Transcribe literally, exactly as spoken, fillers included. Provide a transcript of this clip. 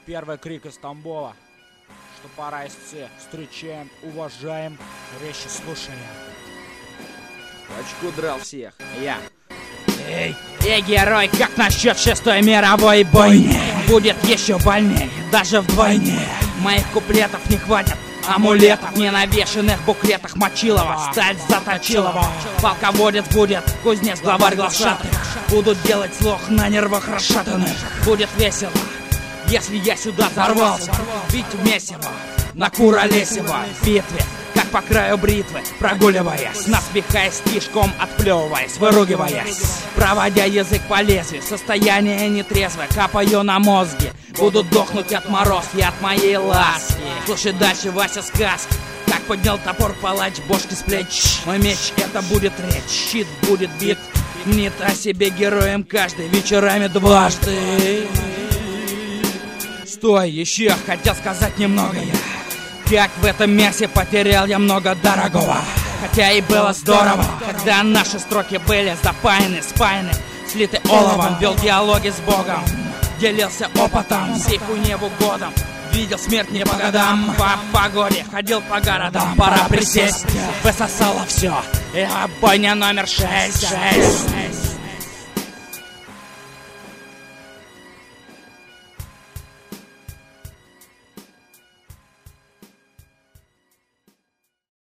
Первый крик из Тамбова, что пора из все. Встречаем, уважаем, речи слушаем. Очку драл всех. Я. Эй, эй, герой, как насчет шестой мировой бойни? Будет еще больнее, даже вдвойне. Моих куплетов не хватит, амулетов не навешенных буклетах Мочилова, сталь Заточилова. Полководец будет, кузнец, главарь глашатых. Будут делать слух на нервах расшатанных. Будет весело, если я сюда взорвался. Бить в месиво, на Куролесево в битве, как по краю бритвы, прогуливаясь, насмехаясь, тишком отплевываясь, выругиваясь, проводя язык по лезвию, состояние нетрезвое, капаю на мозги. Будут дохнуть от морозки, от моей ласки. Слушай дальше, Вася, сказки. Как поднял топор палач, бошки с плеч. Мой меч, это будет речь, щит будет бит. Мнит о себе героем каждый, вечерами дважды. Стой, еще хотел сказать немного я. Как в этом мясе потерял я много дорогого. Хотя и было здорово, когда наши строки были запаяны, спаяны, слиты оловом. Вел диалоги с Богом, делился опытом, всей хуйне в угодом. Видел смерть не по годам, по погоде ходил по городам. Пора присесть, высосало все. И бойня номер шесть, шесть.